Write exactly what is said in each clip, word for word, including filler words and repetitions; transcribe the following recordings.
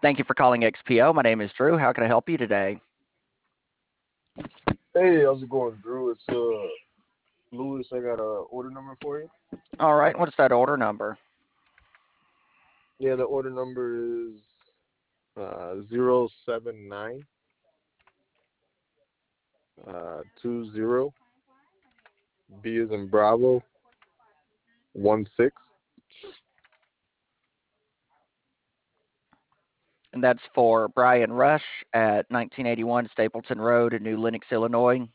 Thank you for calling X P O. My name is Drew. How can I help you today? Hey, how's it going, Drew? It's uh Lewis. I got a order number for you. All right. What's that order number? Yeah, the order number is uh zero seven nine uh two zero B is in Bravo one six. And that's for Brian Rush at nineteen eighty-one Stapleton Road in New Lenox, Illinois,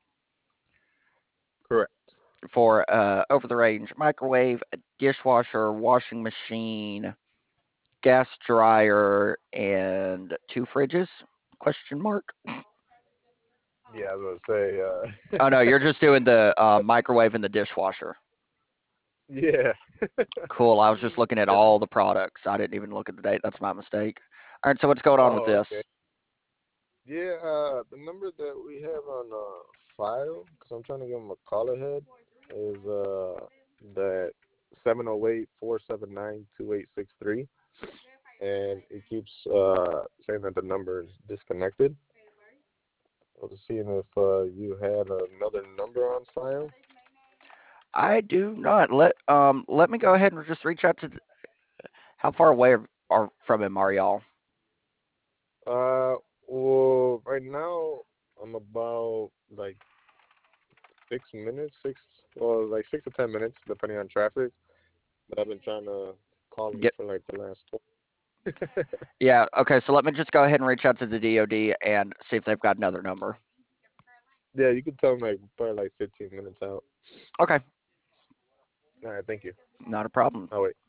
Correct. for uh, over-the-range microwave, dishwasher, washing machine, gas dryer, and two fridges? Question mark. Yeah, I was gonna say Oh no, uh you're just doing the uh, microwave and the dishwasher. yeah. Cool. I was just looking at Yeah. all the products. I didn't even look at the date. That's my mistake. All right. So what's going on with Oh, okay. this? Yeah, uh the number that we have on uh file, because I'm trying to give him a call ahead, is uh that seven oh eight four seven nine two eight six three, and it keeps uh saying that the number is disconnected. I was seeing if uh, you had another number on file. I do not. Let um let me go ahead and just reach out to. th- How far away are, are from him are y'all? Uh, well, right now I'm about like six minutes, six, well, like six to ten minutes, depending on traffic. But I've been trying to call him Get for like the last. yeah. Okay. So let me just go ahead and reach out to the D O D and see if they've got another number. Yeah, you could tell him like probably like fifteen minutes out. Okay. All right, thank you. Not a problem. I'll wait.